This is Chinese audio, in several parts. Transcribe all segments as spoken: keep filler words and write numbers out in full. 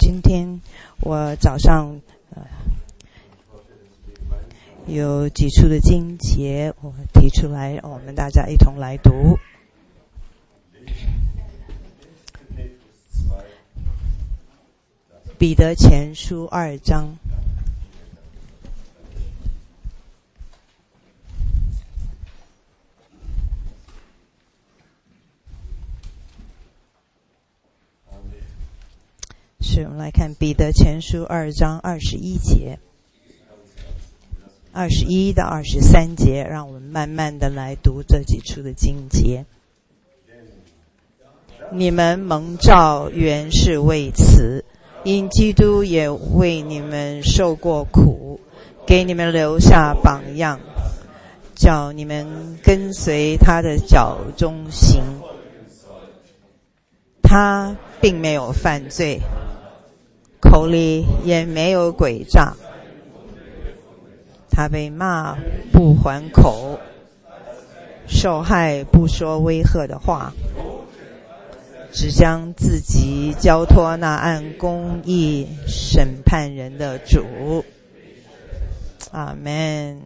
今天我早上呃有几处的经节我提出来，我们大家一同来读。彼得前书二章。是，我们来看彼得前书二章二十一节，二十一到二十三节，让我们慢慢的来读这几处的经节。你们蒙召原是为此，因基督也为你们受过苦，给你们留下榜样，叫你们跟随他的脚中行。他并没有犯罪，口里也没有诡诈，他被骂不还口，受害不说威吓的话，只将自己交托那按公义审判人的主。阿们。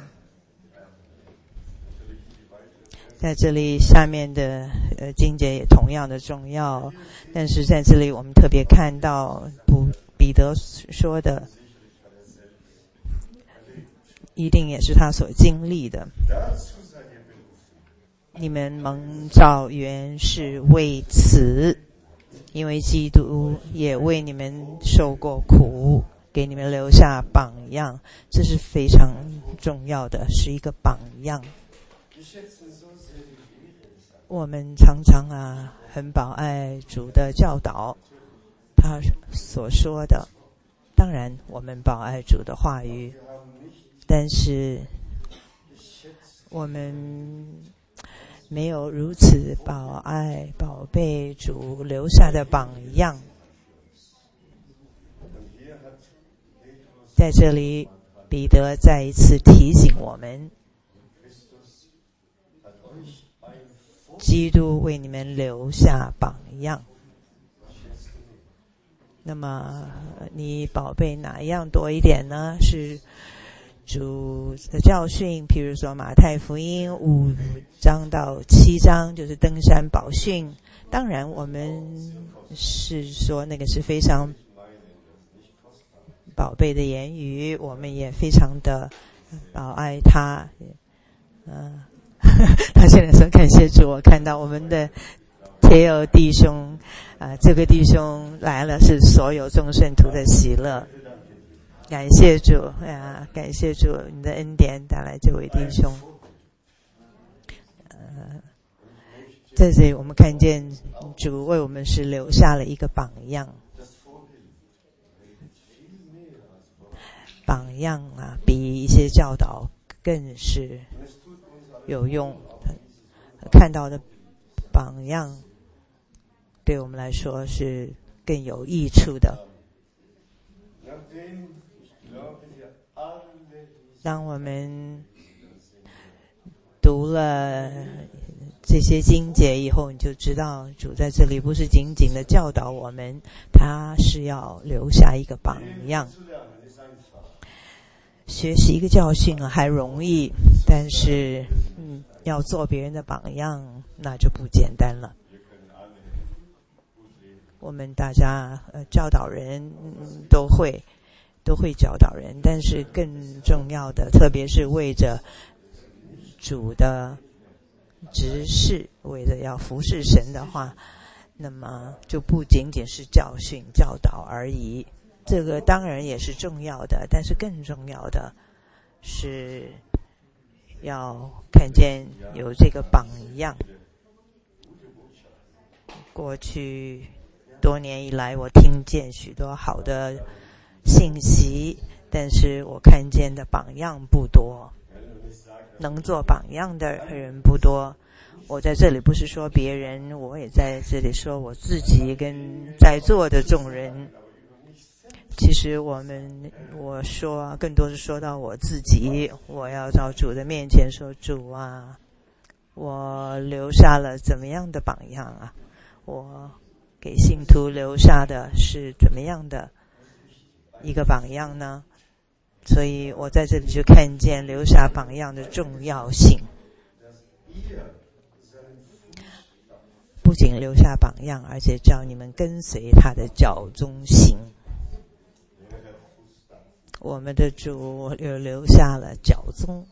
在这里下面的呃经节也同样的重要，但是在这里我们特别看到彼得说的一定也是他所经历的。你们蒙召原是为此，因为基督也为你们受过苦，给你们留下榜样。这是非常重要的，是一个榜样。我们常常啊很宝爱主的教导，他所说的，当然我们宝爱主的话语，但是我们没有如此宝爱宝贝主留下的榜样。在这里彼得再一次提醒我们，基督为你们留下榜样。那么你宝贝哪一样多一点呢？是主的教训，譬如说马太福音五章到七章就是登山宝训，当然我们是说那个是非常宝贝的言语，我们也非常的宝爱他。嗯、呃，他现在说感谢主，我看到我们的铁友弟兄啊、呃，这个弟兄来了是所有众圣徒的喜乐。感谢主啊！感谢主，你的恩典带来这位弟兄。呃，在这里我们看见主为我们是留下了一个榜样，榜样啊，比一些教导更是有用。看到的榜样，对我们来说是更有益处的。当我们读了这些经节以后，你就知道主在这里不是仅仅的教导我们，他是要留下一个榜样。学习一个教训啊还容易，但是嗯，要做别人的榜样那就不简单了。我们大家呃教导人、嗯、都会都会教导人，但是更重要的，特别是为着主的执事，为着要服侍神的话，那么就不仅仅是教训教导而已。这个当然也是重要的，但是更重要的是要看见有这个榜样。过去多年以来，我听见许多好的信息，但是我看见的榜样不多，能做榜样的人不多。我在这里不是说别人，我也在这里说我自己跟在座的众人。其实我们我说更多是说到我自己，我要到主的面前说，主啊，我留下了怎么样的榜样啊？我给信徒留下的是怎么样的一个榜样呢？所以我在这里就看见留下榜样的重要性。不仅留下榜样，而且叫你们跟随他的脚中行。我们的主又留下了脚踪，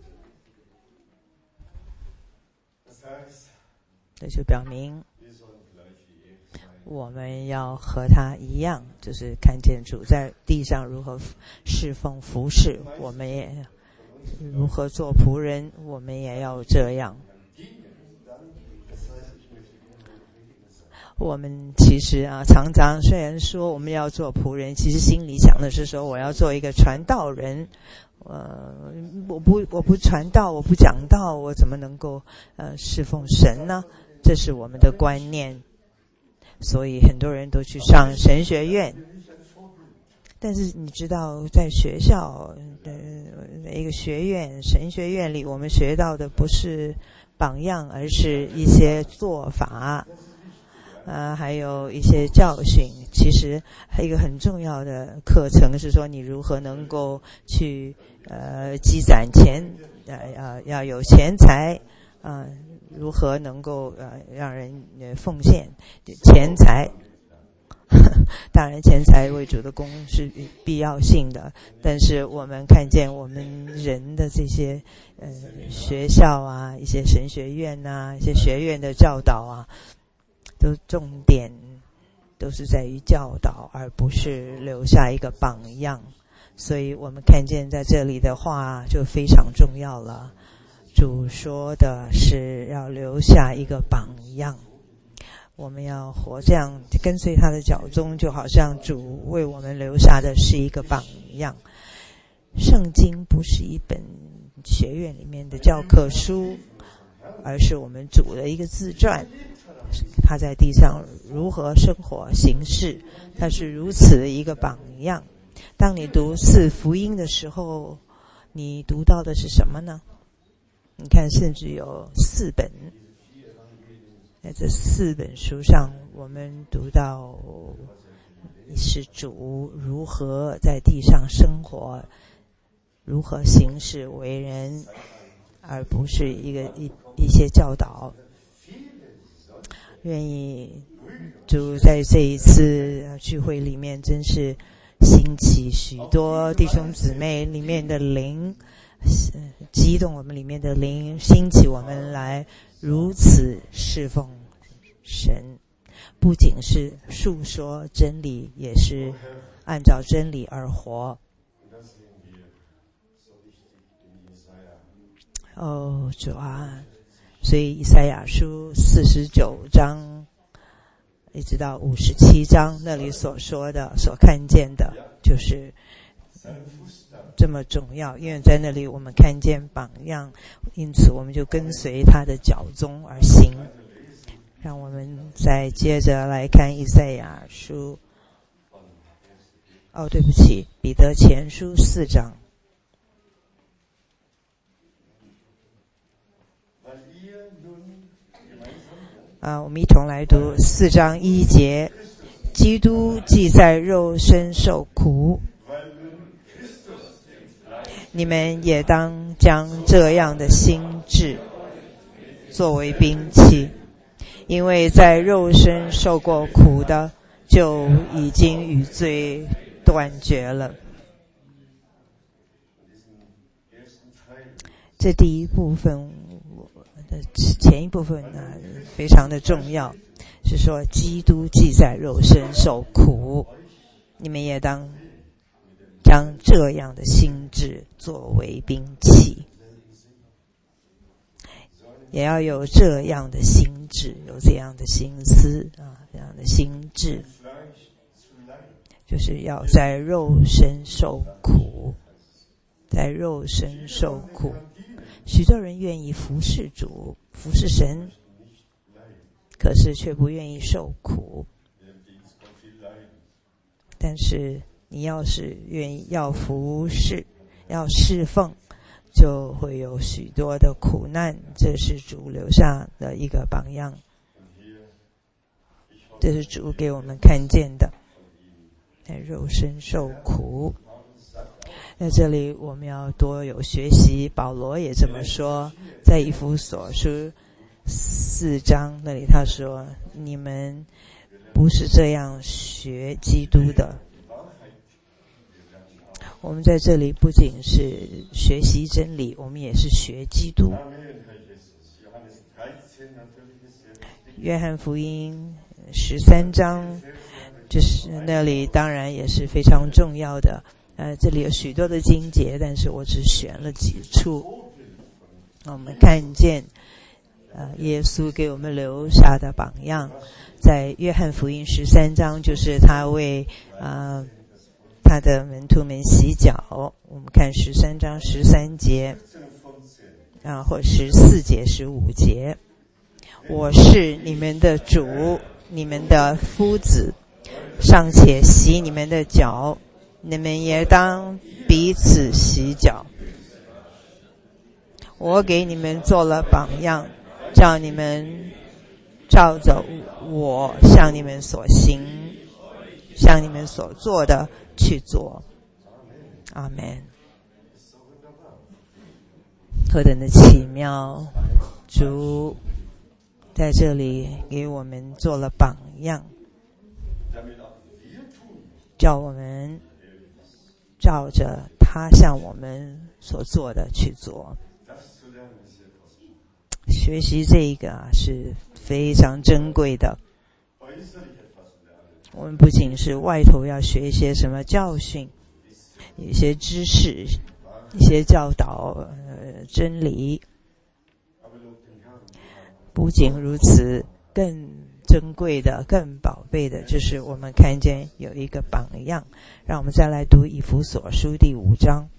这就表明我们要和他一样，就是看见主在地上如何侍奉服侍，我们也如何做仆人，我们也要这样。我们其实啊，常常虽然说我们要做仆人，其实心里想的是说我要做一个传道人。呃，我不我不传道，我不讲道，我怎么能够呃侍奉神呢？这是我们的观念。所以很多人都去上神学院，但是你知道，在学校的一个学院神学院里，我们学到的不是榜样，而是一些做法。呃，还有一些教训。其实还有一个很重要的课程是说，你如何能够去呃积攒钱，呃呃要有钱财，啊、呃，如何能够呃让人呃奉献钱财。当然，钱财为主的功是必要性的，但是我们看见我们人的这些呃学校啊，一些神学院啊，一些学院的教导啊。都重点都是在于教导，而不是留下一个榜样。所以我们看见在这里的话就非常重要了。主说的是要留下一个榜样，我们要活这样跟随他的脚踪，就好像主为我们留下的是一个榜样。圣经不是一本学院里面的教科书，而是我们主的一个自传。他在地上如何生活行事，他是如此的一个榜样。当你读四福音的时候，你读到的是什么呢？你看，甚至有四本，在这四本书上，我们读到是主如何在地上生活，如何行事为人，而不是一个一一些教导。愿意主在这一次聚会里面真是兴起许多弟兄姊妹里面的灵，激动我们里面的灵，兴起我们来如此侍奉神，不仅是述说真理，也是按照真理而活。哦，主啊，所以以赛亚书四十九章一直到五十七章那里所说的所看见的就是这么重要，因为在那里我们看见榜样，因此我们就跟随他的脚踪而行。让我们再接着来看以赛亚书，哦对不起，彼得前书四章。啊，我们一同来读四章一节。基督既在肉身受苦，你们也当将这样的心志作为兵器，因为在肉身受过苦的，就已经与罪断绝了。这第一部分前一部分呢非常的重要，是说基督既在肉身受苦，你们也当将这样的心志作为兵器，也要有这样的心志，有这样的心思啊，这样的心志，就是要在肉身受苦，在肉身受苦。许多人愿意服侍主，服侍神，可是却不愿意受苦。但是你要是愿意要服侍，要侍奉，就会有许多的苦难，这是主留下的一个榜样。 这是主给我们看见的，肉身受苦。在这里我们要多有学习，保罗也这么说，在以弗所书四章那里他说，你们不是这样学基督的。我们在这里不仅是学习真理，我们也是学基督。约翰福音十三章，就是那里当然也是非常重要的。呃，这里有许多的经节，但是我只选了几处。我们看见，呃，耶稣给我们留下的榜样，在约翰福音十三章，就是他为呃他的门徒们洗脚。我们看十三章十三节，啊，或十四节、十五节。我是你们的主，你们的夫子，尚且洗你们的脚，你们也当彼此洗脚。我给你们做了榜样，叫你们照着我向你们所行、向你们所做的去做。阿们。何等的奇妙！主在这里给我们做了榜样，叫我们照着他向我们所做的去做。学习这个啊是非常珍贵的。我们不仅是外头要学一些什么教训，一些知识，一些教导呃真理，不仅如此，更珍贵的、更宝贝的，就是我们看见有一个榜样。让我们再来读以弗所书第五章。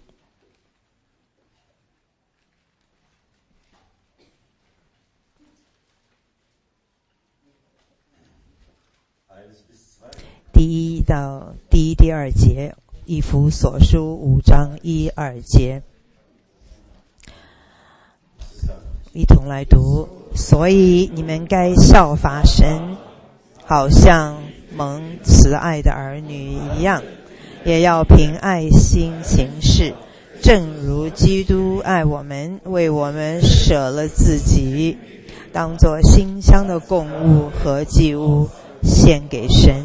第一到第一、第二节，以弗所书五章一二节，一同来读。所以你们该效法神，好像蒙慈爱的儿女一样，也要凭爱心行事，正如基督爱我们，为我们舍了自己，当作馨香的供物和祭物献给神。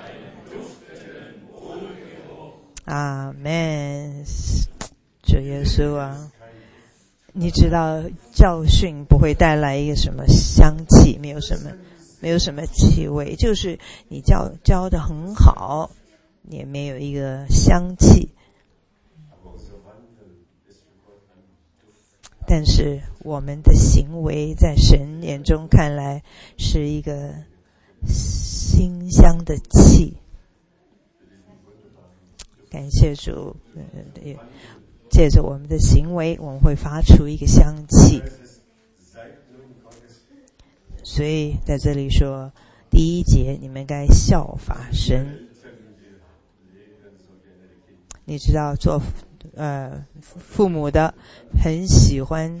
阿们。主耶稣啊，你知道教训不会带来一个什么香气，没有什么没有什么气味，就是你教教得很好，也没有一个香气。但是我们的行为在神眼中看来是一个馨香的气。感谢主，借着我们的行为，我们会发出一个香气。所以在这里说，第一节，你们该效法神。你知道做呃父母的很喜欢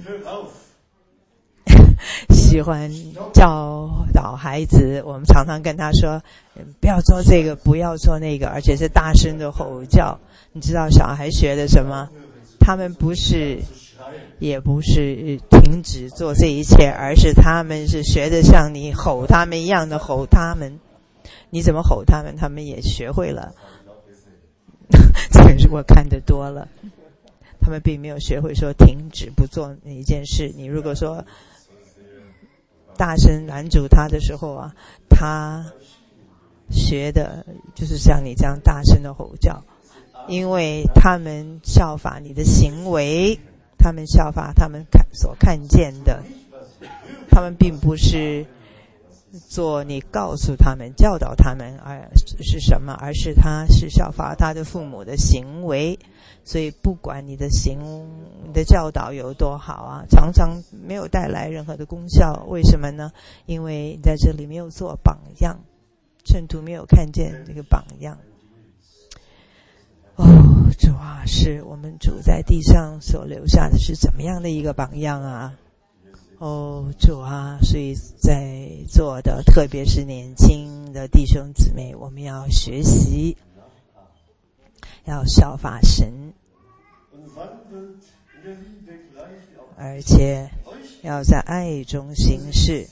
喜欢教导孩子，我们常常跟他说不要做这个，不要做那个，而且是大声的吼叫。你知道小孩学的什么？他们不是也不是停止做这一切，而是他们是学的像你吼他们一样的吼他们。你怎么吼他们，他们也学会了。这个是我看得多了，他们并没有学会说停止不做那一件事。你如果说大声拦阻他的时候啊，他学的就是像你这样大声的吼叫，因为他们效法你的行为，他们效法他们看所看见的，他们并不是做你告诉他们教导他们而是什么，而是他是效法他的父母的行为。所以不管你的行你的教导有多好啊，常常没有带来任何的功效。为什么呢？因为你在这里没有做榜样，圣徒没有看见这个榜样。哦，主啊，是我们主在地上所留下的是怎么样的一个榜样啊！ 哦，主啊，所以在座的特别是年轻的弟兄姊妹，我们要学习，要效法神，而且要在爱中行事，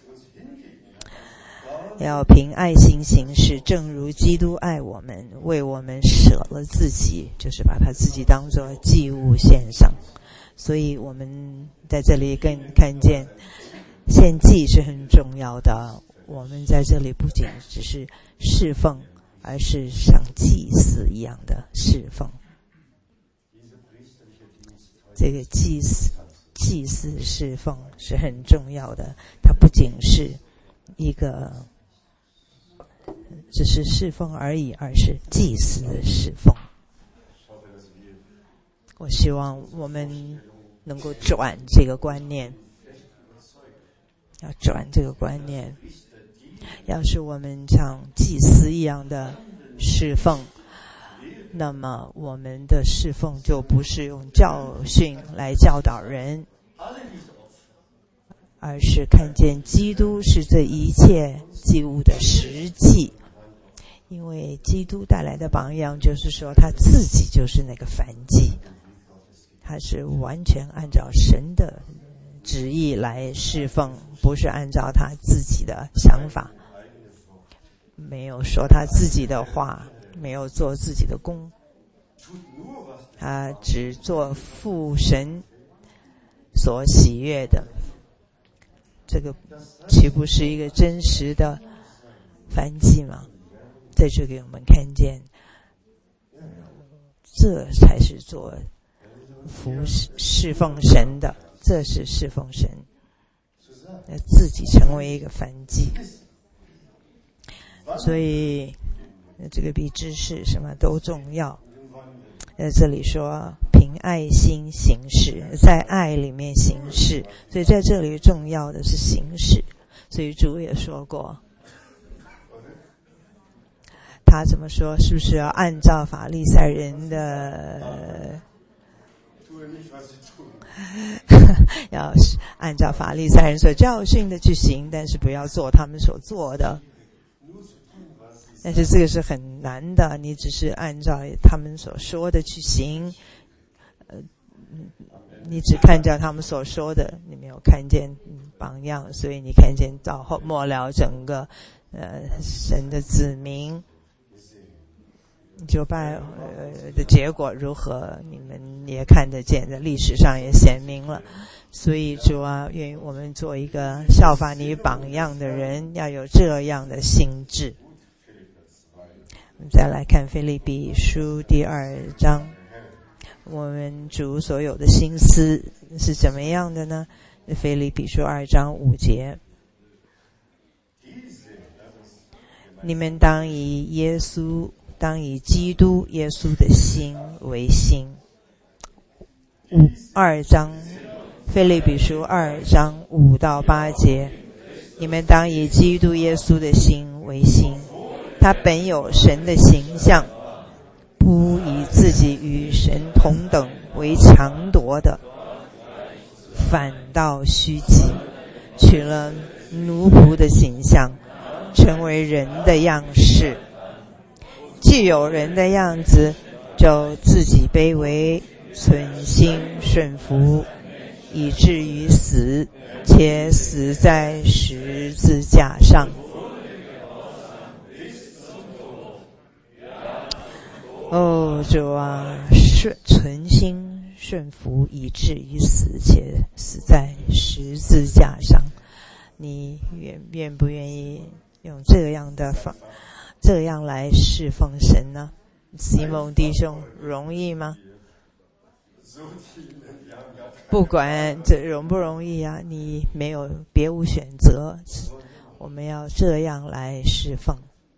要凭爱心行事，正如基督爱我们，为我们舍了自己，就是把他自己当作祭物献上。所以我们在这里更看见献祭是很重要的。我们在这里不仅只是侍奉，而是像祭司一样的侍奉。这个祭司祭司侍奉是很重要的，它不仅是一个只是侍奉而已，而是祭司的侍奉。我希望我们能够转这个观念，要转这个观念。要是我们像祭司一样的侍奉，那么我们的侍奉就不是用教训来教导人，而是看见基督是这一切祭物的实际。因为基督带来的榜样就是说他自己就是那个燔祭，他是完全按照神的旨意来侍奉，不是按照他自己的想法，没有说他自己的话，没有做自己的工，他只做父神所喜悦的。这个岂不是一个真实的燔祭吗？在这给我们看见，这才是做服侍侍奉神的，这是侍奉神，自己成为一个燔祭。所以这个比知识什么都重要。在这里说凭爱心行事，在爱里面行事，所以在这里重要的是行事。所以主也说过，他怎么说？是不是要按照法利赛人的要按照法利赛人所教训的去行，但是不要做他们所做的。但是这个是很难的，你只是按照他们所说的去行，呃，你只看见他们所说的，你没有看见榜样，所以你看见到后末了整个呃神的子民就拜呃的结果如何，你们也看得见，在历史上也显明了。所以主啊，愿意我们做一个效法你榜样的人，要有这样的心智。我们再来看腓立比书第二章，我们主所有的心思是怎么样的呢？腓立比书二章五节，你们当以耶稣当以基督耶稣的心为心。五二章腓立比书二章五到八节，你们当以基督耶稣的心为心。他本有神的形象，不以自己与神同等为强夺的，反倒虚己，取了奴仆的形象，成为人的样式。既有人的样子，就自己卑微，存心顺服，以至于死，且死在十字架上。哦，主啊，顺存心顺服，以至于死，且死在十字架上。你愿愿不愿意用这样的方这样来侍奉神呢？西蒙弟兄，容易吗？不管这容不容易啊，你没有别无选择，我们要这样来侍奉。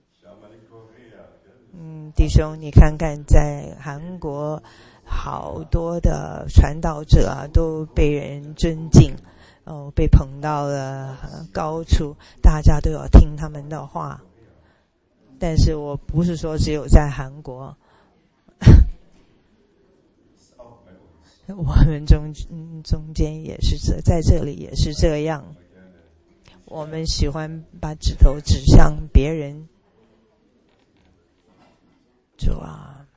嗯，弟兄，你看看在韩国好多的传道者啊，都被人尊敬，哦，被捧到了高处，大家都要听他们的话。但是我不是说只有在韩国， 我们中中间也是这，在这里也是这样。我们喜欢把指头指向别人，主啊，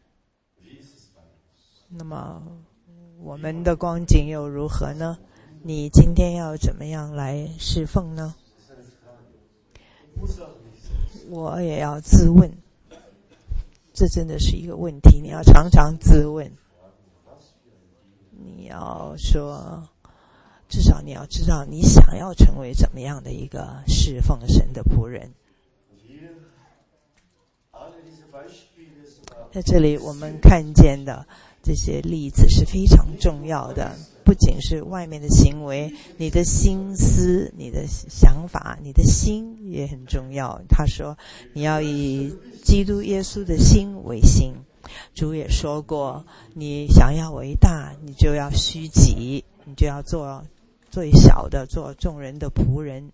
那么我们的光景又如何呢？你今天要怎么样来侍奉呢？我也要自问，这真的是一个问题，你要常常自问。你要说，至少你要知道你想要成为怎么样的一个侍奉神的仆人。在这里我们看见的这些例子是非常重要的，不仅是外面的行为，你的心思、你的想法、你的心也很重要。他说你要以基督耶稣的心为心。主也说过，你想要为大，你就要虚己，你就要做最小的，做众人的仆人。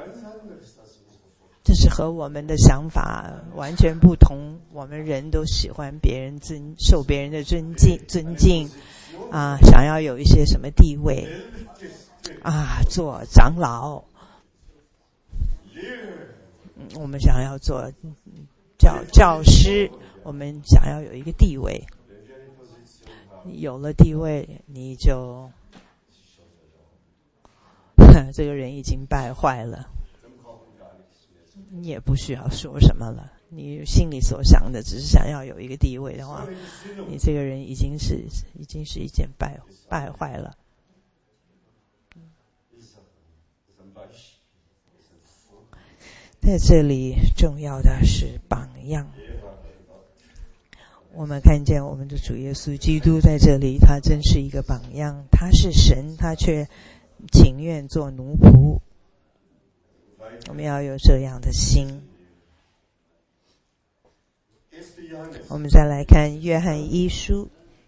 这是和我们的想法完全不同。我们人都喜欢别人尊受别人的尊敬尊敬啊，想要有一些什么地位啊，做长老，我们想要做教教师，我们想要有一个地位。有了地位，你就这个人已经败坏了，你也不需要说什么了。你心里所想的只是想要有一个地位的话，你这个人已经是已经是一件败败坏了。在这里重要的是榜样。我们看见我们的主耶稣基督在这里，他真是一个榜样。他是神，他却情愿做奴仆。我们要有这样的心。我们再来看约翰一书，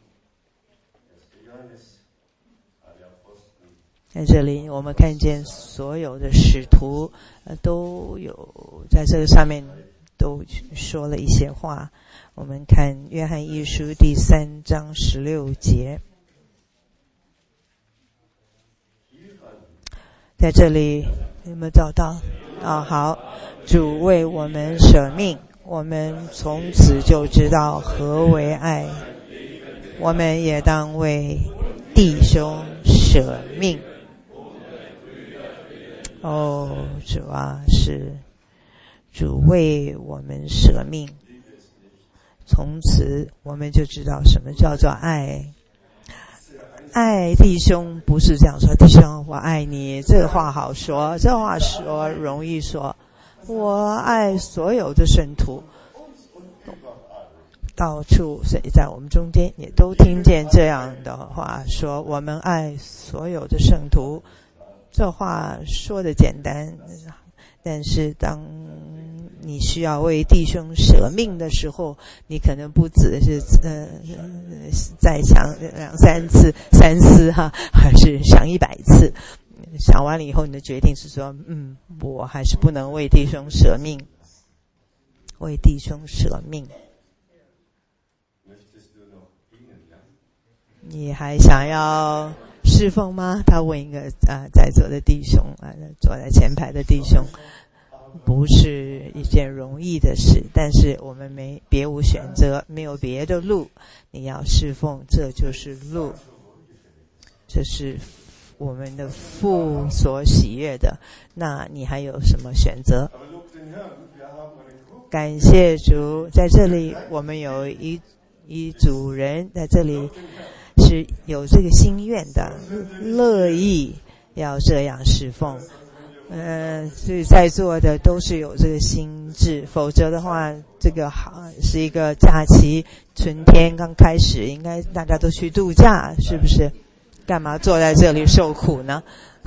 在这里我们看见所有的使徒、呃、都有在这个上面都说了一些话。我们看约翰一书第三章十六节，在这里有没有找到啊？好，主为我们舍命，我们从此就知道何为爱，我们也当为弟兄舍命。哦，主啊，是主为我们舍命，从此我们就知道什么叫做爱。爱弟兄不是这样说，弟兄我爱你，这个话好说，这话说容易说。我爱所有的圣徒，到处在我们中间也都听见这样的话，说我们爱所有的圣徒。这话说的简单，但是当你需要为弟兄舍命的时候，你可能不只是呃再想两三次三思哈，还是想一百次。想完了以后，你的决定是说，嗯，我还是不能为弟兄舍命，为弟兄舍命。你还想要侍奉吗？他问一个啊、呃，在座的弟兄啊、呃，坐在前排的弟兄，不是一件容易的事，但是我们没别无选择，没有别的路。你要侍奉，这就是路，这是我们的父所喜悦的。那你还有什么选择？感谢主，在这里我们有一一组人在这里是有这个心愿的，乐意要这样侍奉。呃，所以在座的都是有这个心智，否则的话，这个好是一个假期，春天刚开始，应该大家都去度假，是不是？干嘛坐在这里受苦呢？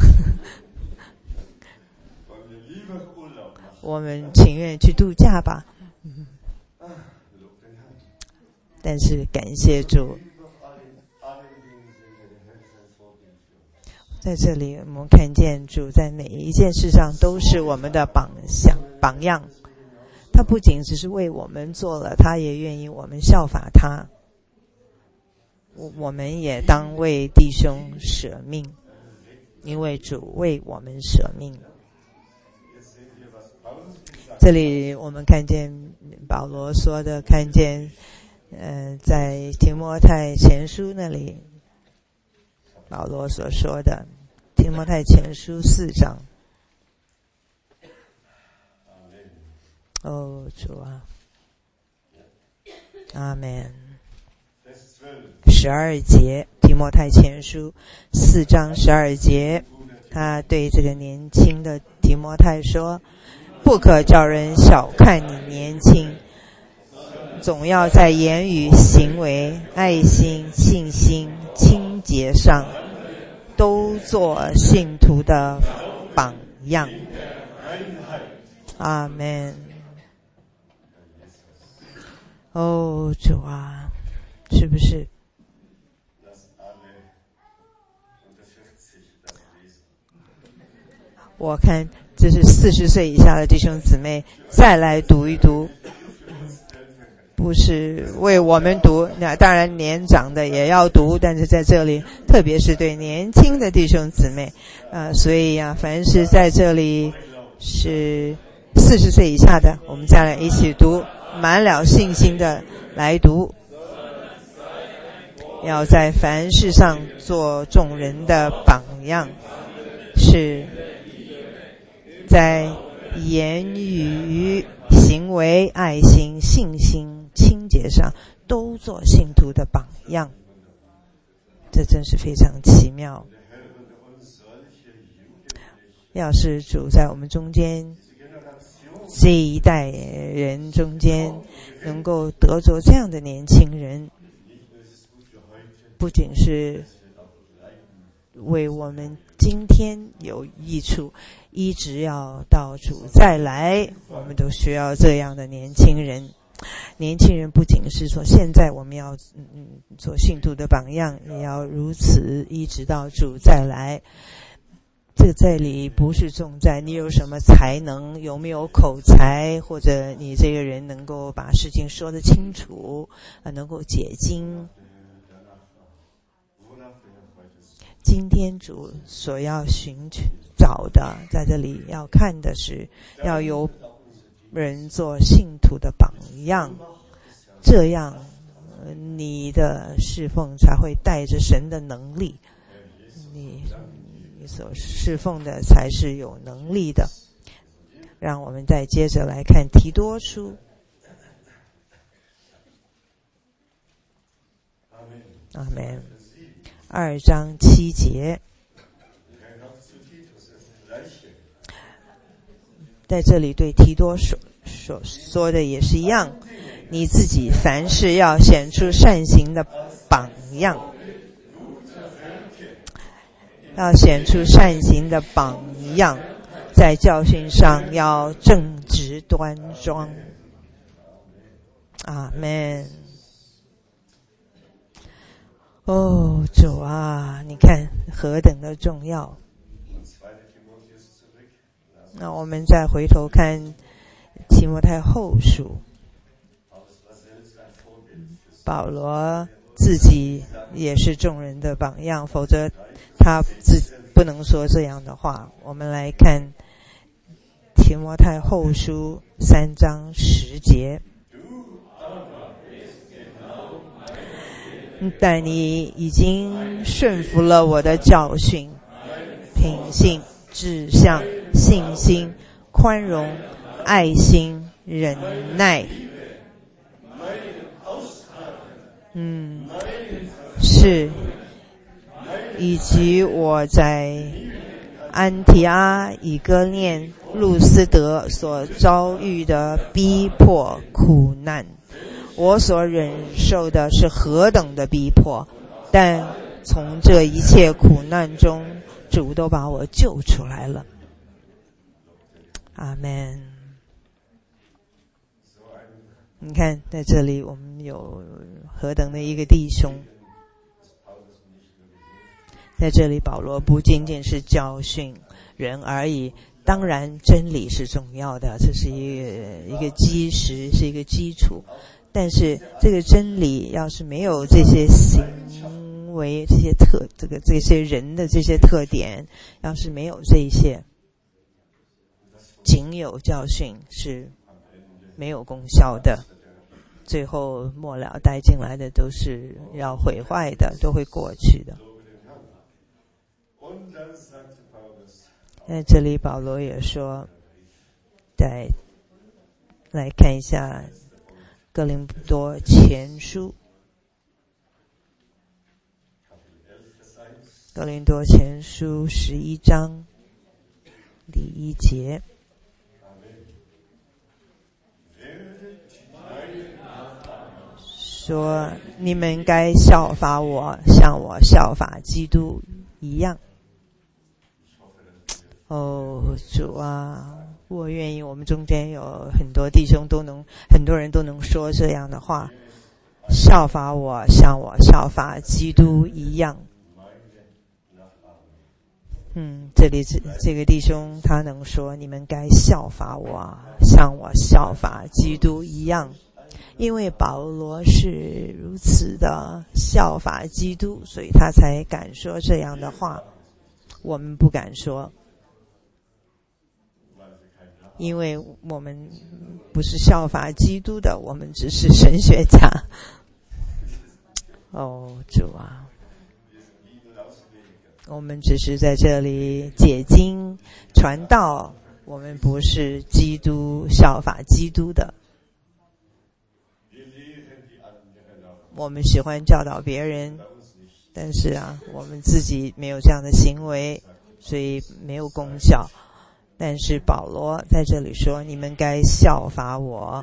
我们情愿去度假吧。嗯、但是感谢主。在这里我们看见主在每一件事上都是我们的榜样榜样，他不仅只是为我们做了，他也愿意我们效法他。 我们也当为弟兄舍命，因为主为我们舍命。这里我们看见保罗说的，看见呃，在提摩太前书那里保罗所说的，提摩太前书四章。哦，主啊，阿们。十二节，提摩太前书四章十二节，他对这个年轻的提摩太说，不可叫人小看你年轻，总要在言语、行为、爱心、信心、清洁上都做信徒的榜样。阿们。哦，主啊，是不是我看这是四十岁以下的弟兄姊妹再来读一读，不是为我们读，那当然年长的也要读，但是在这里特别是对年轻的弟兄姊妹呃，所以啊，凡是在这里是四十岁以下的，我们再来一起读，满了信心的来读，要在凡事上做众人的榜样，是在言语、行为、爱心、信心、清洁上都做信徒的榜样。这真是非常奇妙。要是主在我们中间，这一代人中间能够得着这样的年轻人，不仅是为我们今天有益处，一直要到主再来，我们都需要这样的年轻人。年轻人不仅是说现在我们要嗯做信徒的榜样，也要如此一直到主再来。这这里不是重在你有什么才能，有没有口才，或者你这个人能够把事情说得清楚，呃、能够解经。今天主所要寻找的，在这里要看的是要有人做信徒的榜样，这样你的侍奉才会带着神的能力，你你所侍奉的才是有能力的。让我们再接着来看提多书。阿们。二章七节，在这里对提多所所说的也是一样，你自己凡事要显出善行的榜样，要显出善行的榜样，在教训上要正直端庄。阿们。哦，主啊，你看何等的重要。那我们再回头看提摩太后书，保罗自己也是众人的榜样，否则他自不能说这样的话。我们来看提摩太后书三章十节，但你已经顺服了我的教训，品性、志向、信心、宽容、爱心、忍耐。嗯，是，以及我在安提阿、以哥念、路斯德所遭遇的逼迫、苦难。我所忍受的是何等的逼迫，但从这一切苦难中，主都把我救出来了。阿们。你看在这里我们有何等的一个弟兄，在这里保罗不仅仅是教训人而已，当然真理是重要的，这是一个一个基石，是一个基础， 但是这个真理要是没有这些行为、这些特这个这些人的这些特点，要是没有这一些，仅有教训是没有功效的。最后末了带进来的都是要毁坏的，都会过去的。在这里保罗也说，再来看一下哥林多前书，哥林多前书十一章第一节，说你们该效法我，像我效法基督一样。哦，主啊，我愿意我们中间有很多弟兄都能，很多人都能说这样的话，效法我，像我效法基督一样。嗯，这里这这个弟兄他能说，你们该效法我，像我效法基督一样。因为保罗是如此的效法基督，所以他才敢说这样的话。我们不敢说，因为我们不是效法基督的，我们只是神学家。哦，主啊，我们只是在这里解经传道，我们不是基督效法基督的。我们喜欢教导别人，但是啊，我们自己没有这样的行为，所以没有功效。但是保罗在这里说，你们该效法我。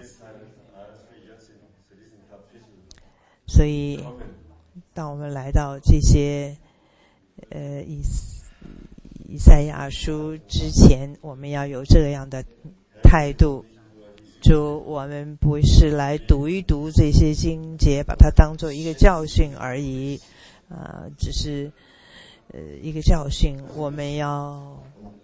所以当我们来到这些呃以以赛亚书之前，我们要有这样的态度，就我们不是来读一读这些经节，把它当做一个教训而已，啊、呃，只是呃一个教训。我们要，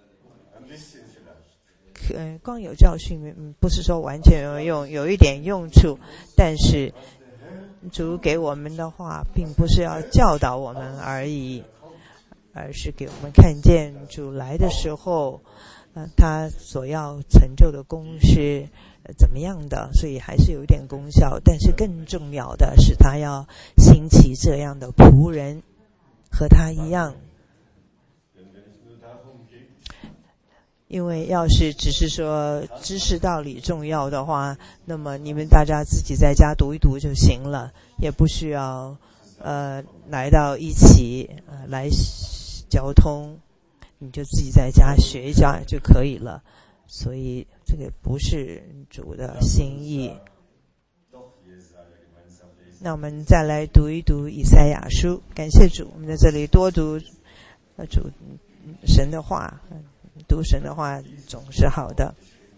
呃，光有教训，嗯，不是说完全有用，有一点用处，但是主给我们的话，并不是要教导我们而已，而是给我们看见主来的时候，呃，他所要成就的功是怎么样的，所以还是有一点功效。但是更重要的是他要兴起这样的仆人和他一样，因为要是只是说知识道理重要的话，那么你们大家自己在家读一读就行了，也不需要呃来到一起呃来交通，你就自己在家学一下就可以了。所以这个不是主的心意。那我们再来读一读以赛亚书，感谢主，我们在这里多读主神的话，读神的话总是好的，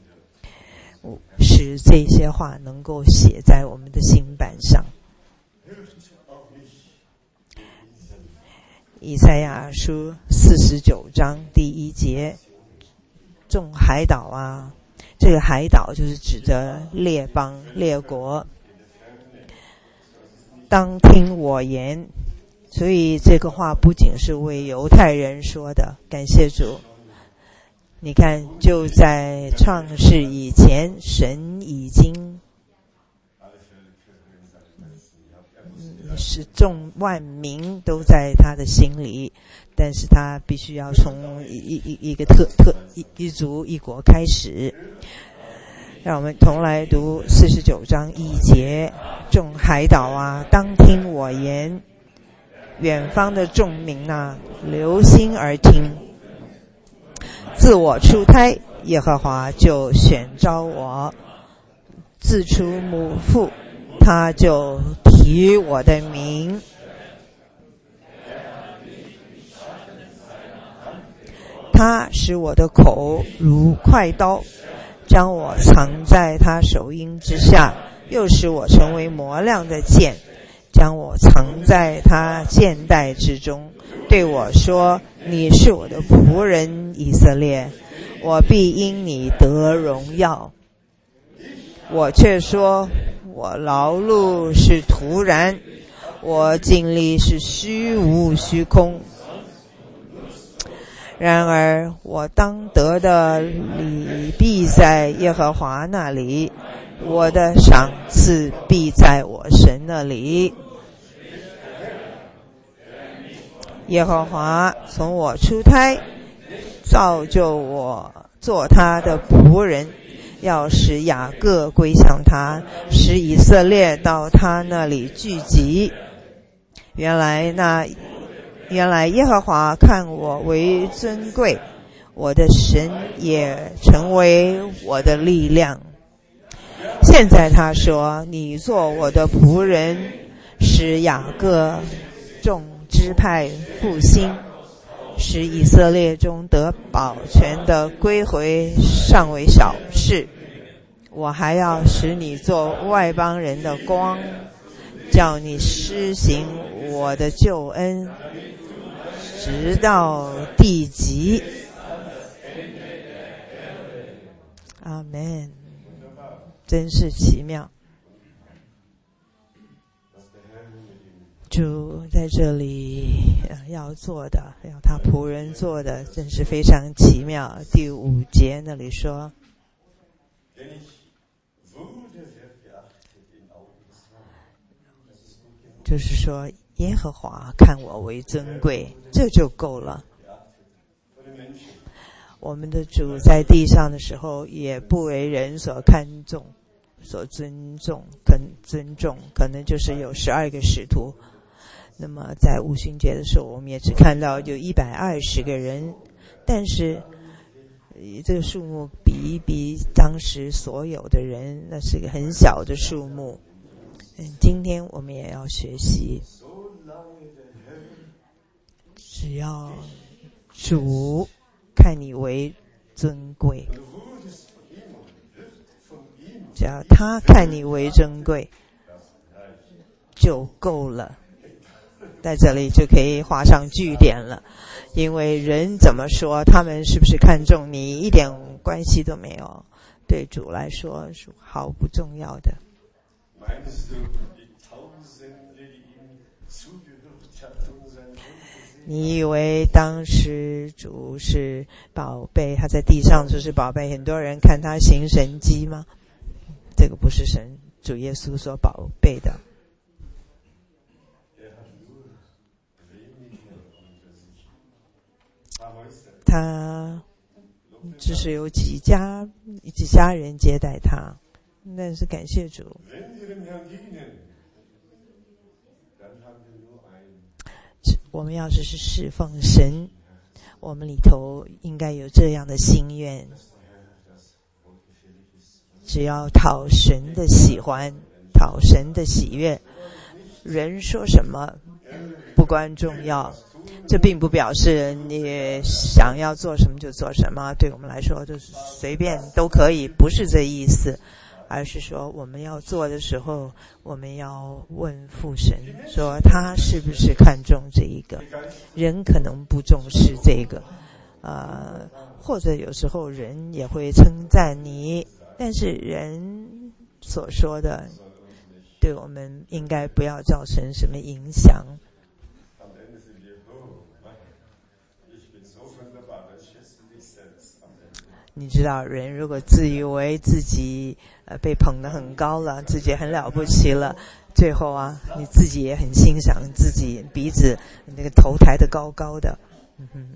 使这些话能够写在我们的心板上。以赛亚书四十九章第一节，众海岛啊，这个海岛就是指着列邦列国，当听我言。所以这个话不仅是为犹太人说的，感谢主。你看，就在创世以前，神已经是众万民都在他的心里，但是他必须要从一一一个特特一一族一国开始。让我们同来读四十九章一节，众海岛啊，当听我言，远方的众民啊，留心而听。自我出胎，耶和华就选召我，自出母腹，他就提我的名。他使我的口如快刀，将我藏在他手荫之下，又使我成为磨亮的剑，将我藏在他剑带之中。对我说，你是我的仆人以色列，我必因你得荣耀。我却说， 我劳碌是徒然，我尽力是虚无虚空。然而我当得的礼必在耶和华那里，我的赏赐必在我神那里。耶和华从我出胎造就我做他的仆人，要使雅各归向他，使以色列到他那里聚集。原来那原来耶和华看我为尊贵，我的神也成为我的力量。现在他说，你做我的仆人，使雅各众支派复兴，使以色列中得保全的归回尚为小事。我还要使你做外邦人的光，叫你施行我的救恩，直到地极。阿们。真是奇妙。主在这里要做的，要他仆人做的，真是非常奇妙。第五节那里说，就是说耶和华看我为尊贵，这就够了。我们的主在地上的时候，也不为人所看重、所尊重、跟尊重，可能就是有十二个使徒。那么在五旬节的时候，我们也只看到有一百二十个人，但是这个数目比一比当时所有的人，那是一个很小的数目。嗯，今天我们也要学习，只要主看你为尊贵，只要他看你为尊贵就够了。在这里就可以画上句点了，因为人怎么说，他们是不是看重你一点关系都没有，对主来说是毫不重要的。你以为当时主是宝贝，他在地上就是宝贝，很多人看他行神迹吗？这个不是神主耶稣所宝贝的。他只是有几家几家人接待他，但是感谢主，我们要是是侍奉神，我们里头应该有这样的心愿，只要讨神的喜欢，讨神的喜悦，人说什么不关重要。这并不表示你想要做什么就做什么，对我们来说就是随便都可以，不是这意思，而是说我们要做的时候，我们要问父神，说他是不是看重这一个。人可能不重视这个，呃，或者有时候人也会称赞你，但是人所说的对我们应该不要造成什么影响。你知道，人如果自以为自己呃被捧得很高了，自己很了不起了，最后啊，你自己也很欣赏自己，鼻子那个头抬得高高的，嗯哼，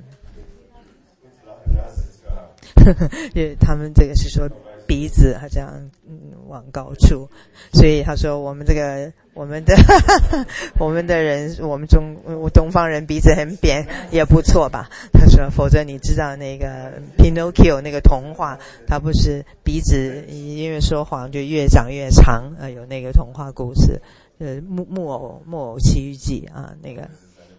因为他们这个是说鼻子他这样嗯往高处，所以他说我们这个我们的我们的人，我们中东方人鼻子很扁也不错吧？他说，否则你知道那个 Pinocchio 那个童话，他不是鼻子因为说谎就越长越长啊、呃，有那个童话故事，呃木木偶木偶奇遇记啊那个。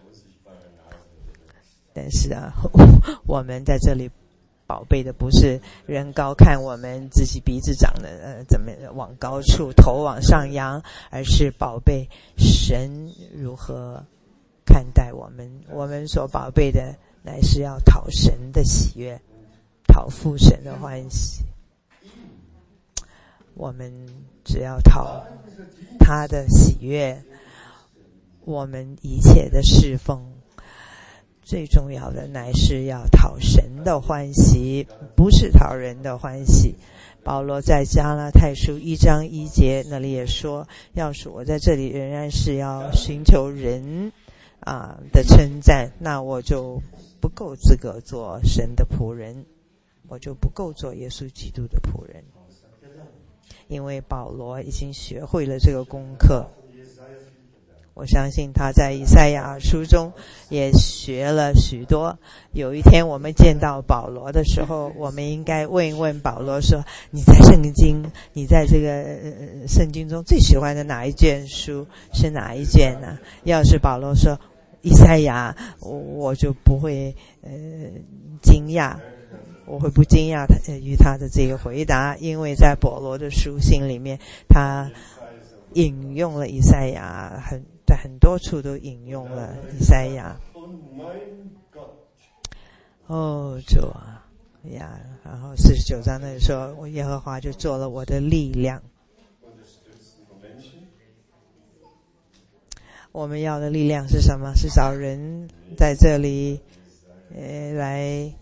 但是啊，我们在这里宝贝的不是人高看我们自己鼻子长得呃怎么往高处，头往上扬，而是宝贝神如何看待我们。我们所宝贝的乃是要讨神的喜悦，讨父神的欢喜。 我们只要讨他的喜悦，我们一切的侍奉最重要的乃是要讨神的欢喜，不是讨人的欢喜。保罗在加拉太书一章一节那里也说，要是我在这里仍然是要寻求人啊的称赞，那我就不够资格做神的仆人，我就不够做耶稣基督的仆人。因为保罗已经学会了这个功课，我相信他在以赛亚书中也学了许多。有一天我们见到保罗的时候，我们应该问一问保罗说，你在圣经你在这个、呃、圣经中最喜欢的哪一卷书是哪一卷呢？要是保罗说以赛亚，我我就不会呃惊讶，我会不惊讶于他的这个回答，因为在保罗的书信里面他引用了以赛亚，很在很多处都引用了以赛亚。哦，主啊呀，然后四十九章那里说，我耶和华就做了我的力量。我们要的力量是什么？是找人在这里呃来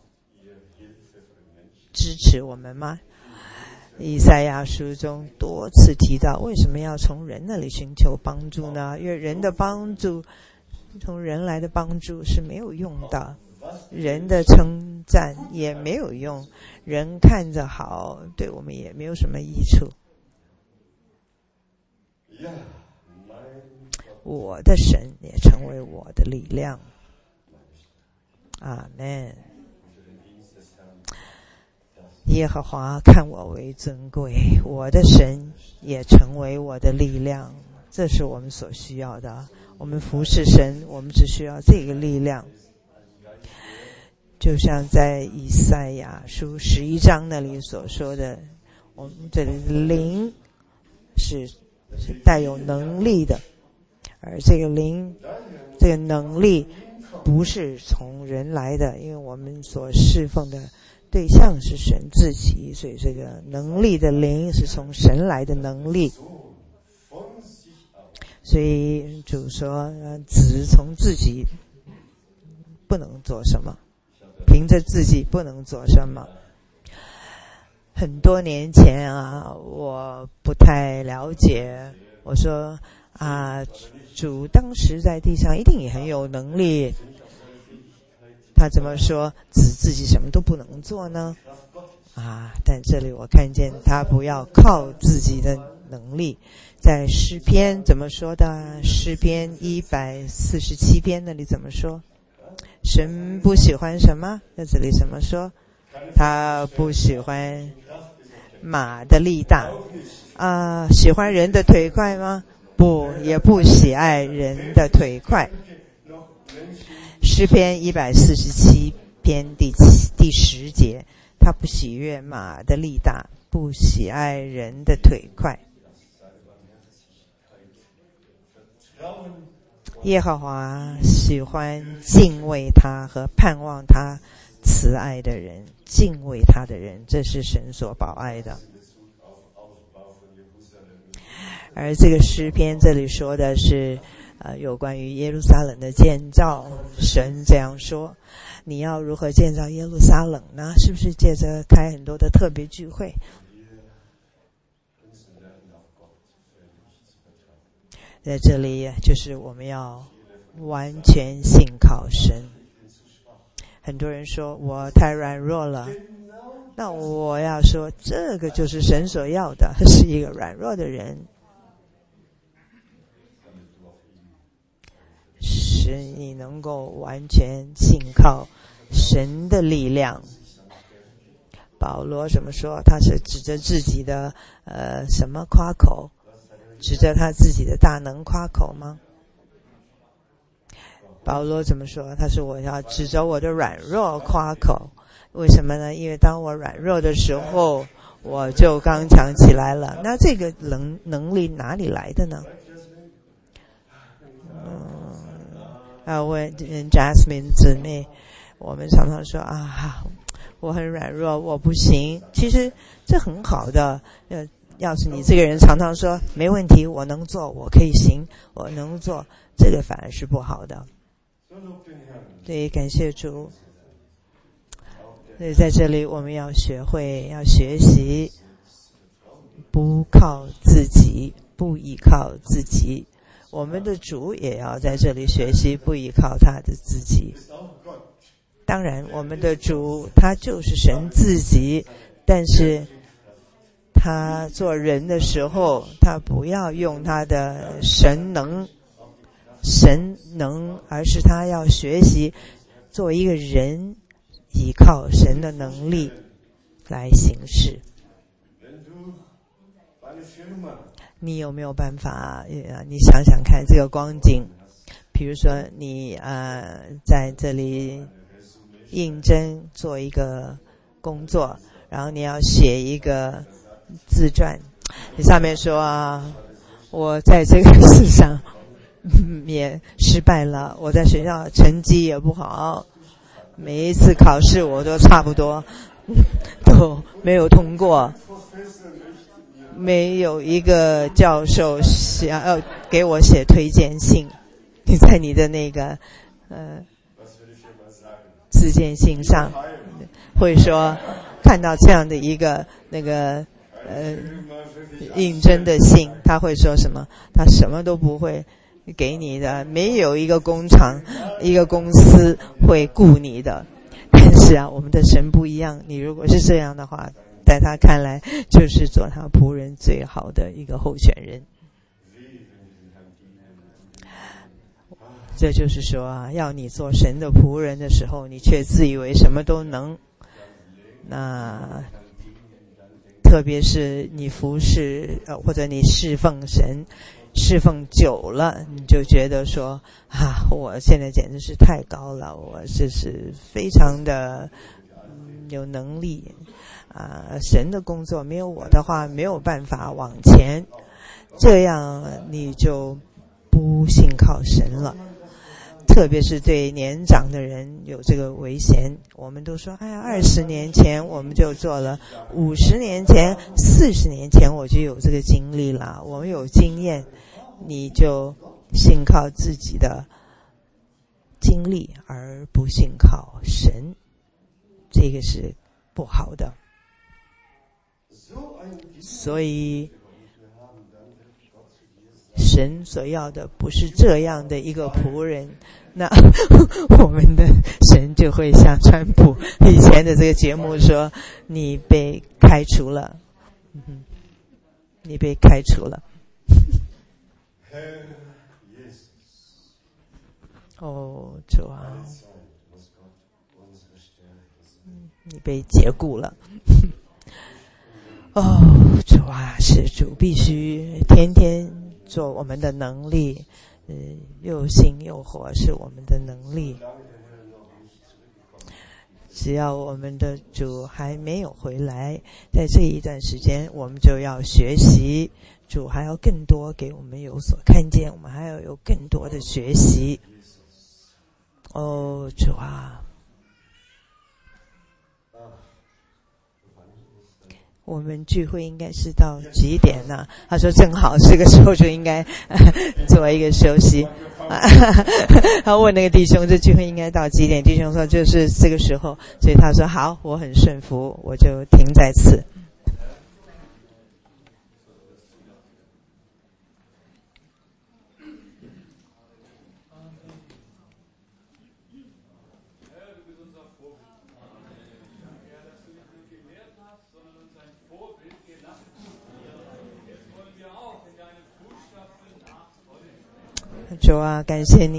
支持我们吗？以赛亚书中多次提到，为什么要从人那里寻求帮助呢？因为人的帮助，从人来的帮助是没有用的，人的称赞也没有用，人看着好，对我们也没有什么益处。我的神也成为我的力量。阿们。耶和华看我为尊贵，我的神也成为我的力量。这是我们所需要的。我们服侍神，我们只需要这个力量。就像在以赛亚书十一章那里所说的，我们这里的灵是是带有能力的，而这个灵这个能力不是从人来的，因为我们所侍奉的对象是神自己，所以这个能力的灵是从神来的能力。所以主说子从自己不能做什么，凭着自己不能做什么。很多年前啊，我不太了解，我说啊，主当时在地上一定也很有能力，他怎么说子自己什么都不能做呢？啊，但这里我看见他不要靠自己的能力。在诗篇怎么说的？诗篇一百四十七篇那里怎么说？神不喜欢什么？在这里怎么说？他不喜欢马的力大啊、呃，喜欢人的腿快吗？不，也不喜爱人的腿快。诗篇一百四十七篇第七第十节，他不喜悦马的力大，不喜爱人的腿快。耶和华喜欢敬畏他和盼望他慈爱的人，敬畏他的人，这是神所保爱的。而这个诗篇这里说的是呃，有关于耶路撒冷的建造。神这样说，你要如何建造耶路撒冷呢？是不是借着开很多的特别聚会？在这里就是我们要完全信靠神。很多人说我太软弱了，那我要说这个就是神所要的，是一个软弱的人，使你能够完全信靠神的力量。保罗怎么说？他是指着自己的呃什么夸口？指着他自己的大能夸口吗？保罗怎么说？他说我要指着我的软弱夸口。为什么呢？因为当我软弱的时候，我就刚强起来了。那这个能能力哪里来的呢？嗯，啊，问 Jasmine 姊妹，我们常常说啊，我很软弱，我不行。其实这很好的，呃， 要是你这个人常常说没问题，我能做，我可以行，我能做，这个反而是不好的。对，感谢主。所以在这里我们要学会，要学习不靠自己，不依靠自己。我们的主也要在这里学习不依靠他的自己。当然我们的主他就是神自己，但是他做人的时候，他不要用他的神能神能，而是他要学习作为一个人依靠神的能力来行事。你有没有办法，你想想看这个光景，比如说你呃在这里应征做一个工作，然后你要写一个自传，你上面说啊，我在这个世上也失败了，我在学校成绩也不好，每一次考试我都差不多都没有通过，没有一个教授想要给我写推荐信。你在你的那个呃自荐信上会说，看到这样的一个那个呃应征的信，他会说什么？他什么都不会给你的，没有一个工厂一个公司会雇你的。但是啊，我们的神不一样，你如果是这样的话，在他看来就是做他仆人最好的一个候选人。这就是说啊，要你做神的仆人的时候，你却自以为什么都能，那特别是你服侍呃或者你侍奉神侍奉久了，你就觉得说啊，我现在简直是太高了，我这是非常的、嗯、有能力啊，神的工作没有我的话没有办法往前，这样你就不信靠神了。特别是对年长的人有这个危险，我们都说哎呀，二十年前我们就做了，五十年前四十年前我就有这个经历了，我们有经验，你就信靠自己的经历而不信靠神，这个是不好的。所以神所要的不是这样的一个仆人，那我们的神就会像川普以前的这个节目说，你被开除了，嗯，你被开除了。哦，主啊，你被解雇了。哦，主啊，是主必须天天做我们的能力，呃，又心又活是我们的能力。只要我们的主还没有回来，在这一段时间我们就要学习，主还要更多给我们有所看见，我们还要有更多的学习。哦，主啊，我们聚会应该是到几点呢？他说正好这个时候就应该做一个休息。他问那个弟兄这聚会应该到几点，弟兄说就是这个时候，所以他说好，我很顺服，我就停在此。主啊，感谢你。